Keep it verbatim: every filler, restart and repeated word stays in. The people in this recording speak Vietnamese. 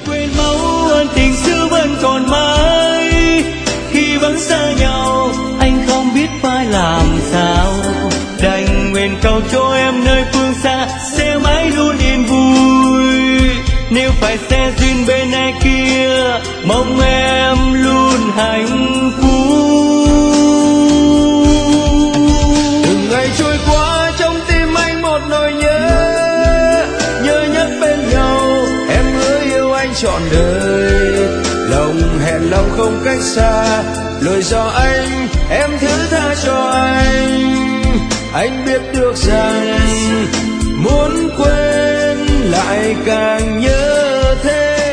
quên máu ơn tình xưa vẫn còn mãi. Khi vẫn xa nhau anh không biết phải làm sao, đành nguyện cầu cho em nơi phương xa sẽ mãi luôn yên vui. Nếu phải xe duyên bên ai kia mong em luôn hạnh phúc. Từng ngày trôi qua trong tim anh một nỗi nhớ, nhớ nhất bên nhau em hứa yêu anh trọn đời. Lòng hẹn lòng không cách xa, lời do anh em thứ tha cho anh. Anh biết được rằng muốn quên lại càng nhớ thêm.